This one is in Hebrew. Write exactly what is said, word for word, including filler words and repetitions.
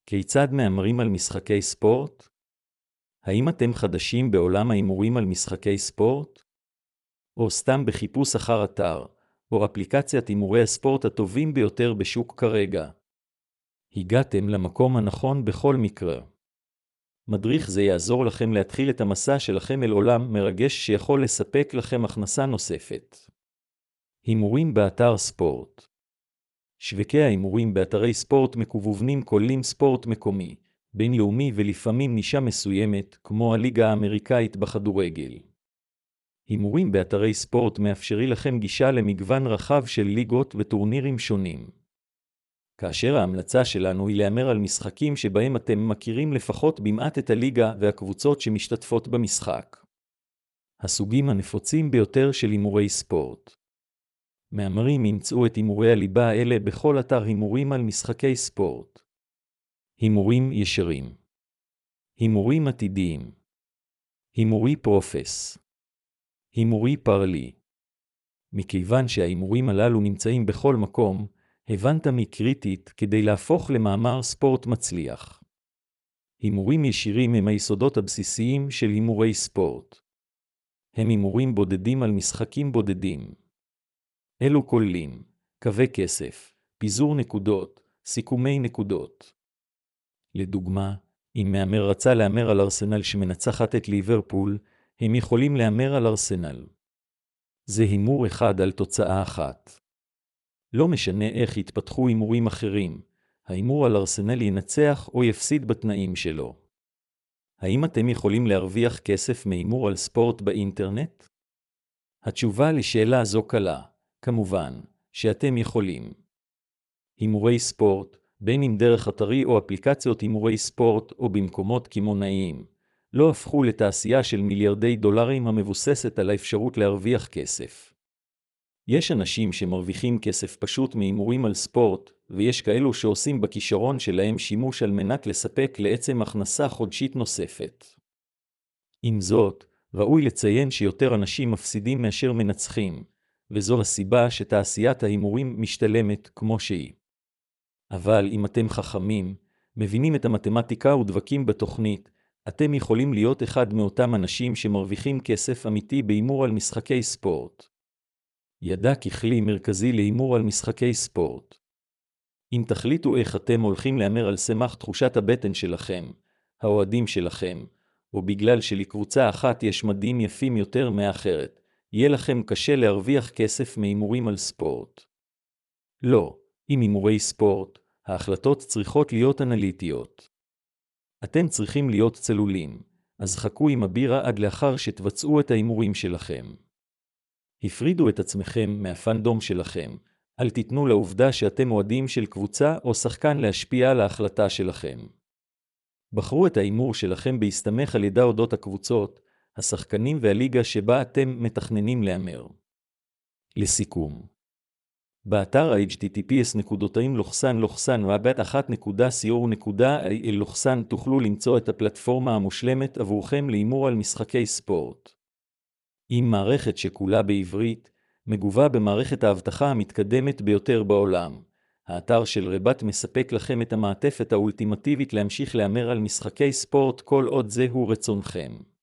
כיצד מהמרים על משחקי ספורט? האם אתם חדשים בעולם ההימורים על משחקי ספורט? או סתם בחיפוש אחר אתר, או אפליקציית הימורי הספורט הטובים ביותר בשוק כרגע? הגעתם למקום הנכון בכל מקרה. מדריך זה יעזור לכם להתחיל את המסע שלכם אל עולם מרגש שיכול לספק לכם הכנסה נוספת. הימורים באתר ספורט. שווקי ההימורים באתרי ספורט מקוונים כוללים ספורט מקומי, בינלאומי ולפעמים נישה מסוימת, כמו הליגה האמריקאית בכדורגל. הימורים באתרי ספורט מאפשרים לכם גישה למגוון רחב של ליגות וטורנירים שונים. כאשר ההמלצה שלנו היא להמר על משחקים שבהם אתם מכירים לפחות במעט את הליגה והקבוצות שמשתתפות במשחק. הסוגים הנפוצים ביותר של הימורי ספורט. מהמרים ימצאו את הימורי הליבה האלה בכל אתר הימורים על משחקי ספורט. הימורים ישרים. הימורים עתידיים. הימורי פרופס. הימורי פרלי. מכיוון שההימורים הללו נמצאים בכל מקום, הבנת מי קריטית כדי להפוך למאמר ספורט מצליח. הימורים ישירים הם היסודות הבסיסיים של הימורי ספורט. הם הימורים בודדים על משחקים בודדים. אלו כוללים קווי כסף, פיזור נקודות, סיכומי נקודות. לדוגמה, אם מהמר רצה להמר על ארסנל שמנצחת את ליברפול, הם יכולים להמר על ארסנל. זה הימור אחד על תוצאה אחת. לא משנה איך יתפתחו הימורים אחרים, ההימור על ארסנל ינצח או יפסיד בתנאים שלו. האם אתם יכולים להרוויח כסף מהימור על ספורט באינטרנט? התשובה לשאלה זו קלה, כמובן, שאתם יכולים. הימורי ספורט, בין אם דרך אתרי או אפליקציות הימורי ספורט או במקומות קמעונאיים, לא הפכו לתעשייה של מיליארדי דולרים המבוססת על האפשרות להרוויח כסף. יש אנשים שמרוויחים כסף פשוט מהימורים על ספורט, ויש כאלו שעושים בכישרון שלהם שימוש על מנת לספק לעצם הכנסה חודשית נוספת. עם זאת, ראוי לציין שיותר אנשים מפסידים מאשר מנצחים, וזו הסיבה שתעשיית ההימורים משתלמת כמו שהיא. אבל אם אתם חכמים, מבינים את המתמטיקה ודבקים בתוכנית, אתם יכולים להיות אחד מאותם אנשים שמרוויחים כסף אמיתי בהימור על משחקי ספורט. ידע ככלי מרכזי להימור על משחקי ספורט. אם תחליטו איך אתם הולכים להמר על סמך תחושת הבטן שלכם, האוהדים שלכם, או בגלל שלקבוצה אחת יש מדים יפים יותר מאחרת, יהיה לכם קשה להרוויח כסף מהימורים על ספורט. לא, עם הימורי ספורט, ההחלטות צריכות להיות אנליטיות. אתם צריכים להיות צלולים, אז חכו עם הבירה עד לאחר שתבצעו את ההימורים שלכם. הפרידו את עצמכם מהפנדום שלכם, אל תיתנו לעובדה שאתם אוהדים של קבוצה או שחקן להשפיע על ההחלטה שלכם. בחרו את ההימור שלכם בהסתמך על ידע אודות הקבוצות, השחקנים והליגה שבה אתם מתכננים להמר. לסיכום, באתר ה-אייץ' טי טי פי אס ראבט אחת נקודה סי או נקודה איי אל תוכלו למצוא את הפלטפורמה המושלמת עבורכם להימור על משחקי ספורט. עם מערכת שכולה בעברית, מגובה במערכת האבטחה המתקדמת ביותר בעולם. האתר של רבט מספק לכם את המעטפת האולטימטיבית להמשיך להמר על משחקי ספורט כל עוד זהו רצונכם.